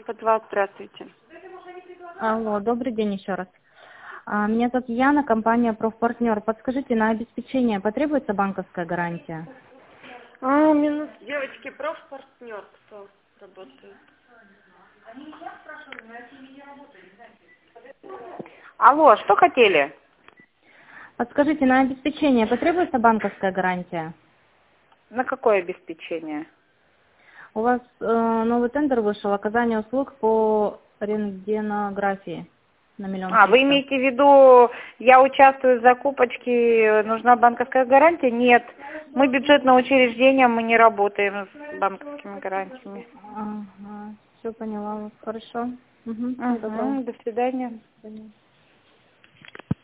2, здравствуйте. Алло, добрый день еще раз. Меня зовут Яна, компания «Профпартнер». Подскажите, на обеспечение потребуется банковская гарантия? Минус, девочки, профпартнер, кто работает? Алло, что хотели? Подскажите, на обеспечение потребуется банковская гарантия? На какое обеспечение? У вас новый тендер вышел, оказание услуг по рентгенографии на 1 300 000. Вы имеете в виду, я участвую в закупочке, нужна банковская гарантия? Нет, мы бюджетное учреждение, мы не работаем с банковскими гарантиями. Ага, все поняла, хорошо. До свидания. До свидания.